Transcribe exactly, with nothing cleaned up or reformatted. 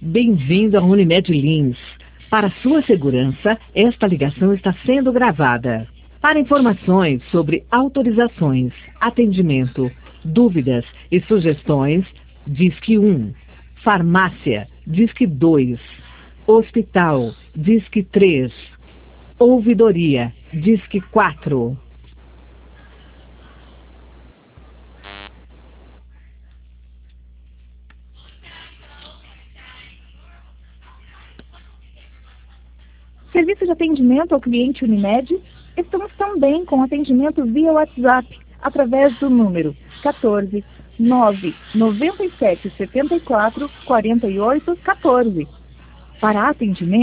Bem-vindo à Unimed Lins. Para sua segurança, esta ligação está sendo gravada. Para informações sobre autorizações, atendimento, dúvidas e sugestões, Disque um. Farmácia, Disque dois. Hospital, Disque três. Ouvidoria, Disque quatro. Serviço de atendimento ao cliente Unimed. Estamos também com atendimento via WhatsApp, através do número quatorze, nove, noventa e sete, setenta e quatro, quarenta e oito, quatorze. Para atendimento